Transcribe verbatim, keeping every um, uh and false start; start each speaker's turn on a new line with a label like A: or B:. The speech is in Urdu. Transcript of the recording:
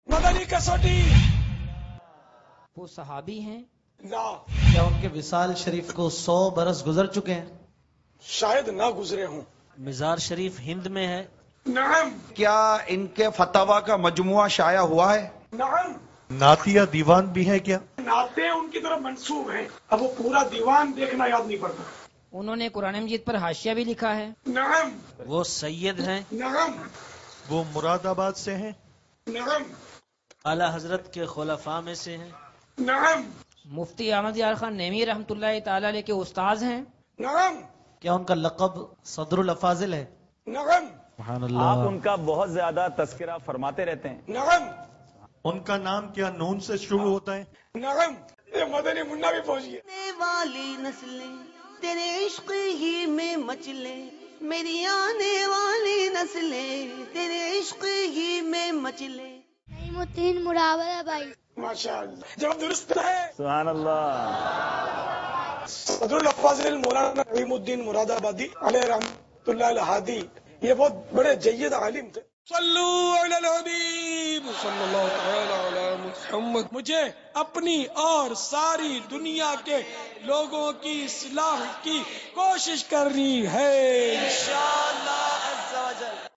A: مدنی کسوٹی
B: وہ صحابی ہیں؟
A: لا،
C: کیا ان کے وصال شریف کو سو برس گزر چکے ہیں؟
A: شاید نہ گزرے ہوں۔
D: مزار شریف ہند میں ہے؟
A: نعم
E: کیا ان کے فتاوا کا مجموعہ شائع ہوا ہے؟
A: نعم،
F: نعتیہ دیوان بھی ہے کیا؟
A: نعتیں ان کی طرف منسوب ہیں، اب وہ پورا دیوان دیکھنا یاد نہیں پڑتا۔
B: انہوں نے قرآن مجید پر حاشیہ بھی لکھا ہے؟
A: نعم
D: وہ سید ہیں؟
A: نعم
F: وہ مراد آباد سے ہیں؟
A: نعم
D: اعلی حضرت کے خلفاء میں سے ہیں؟
A: نعم
B: مفتی احمد یار خان نعیمی رحمۃ اللہ تعالی علیہ کے استاذ ہیں؟
A: نعم
C: کیا ان کا لقب صدر الافاضل ہے؟
A: نعم
C: سبحان
G: آپ
C: اللہ۔
G: ان کا بہت زیادہ تذکرہ فرماتے رہتے ہیں۔
A: نعم
F: ان کا نام کیا نون سے شروع ہوتا ہے؟
A: نعم، یہ مدنی منا بھی پہنچ گیا۔
H: آنے والی نسلیں تیرے عشق ہی میں مچلے، میری آنے والی نسلیں تیرے عشق ہی میں مچلے۔
I: نعیم الدین مراورہ بھائی،
A: ماشاء اللہ، جب درست ہے۔
G: سبحان اللہ۔
A: صدر الافاضل مولانا نعیم الدین مراد آبادی علیہ رحمۃ اللہ الہادی، یہ بہت بڑے جید عالم تھے۔ صلو علی الحبیب صلی اللہ تعالی علی محمد۔ مجھے اپنی اور ساری دنیا کے لوگوں کی اصلاح کی کوشش کرنی ہے۔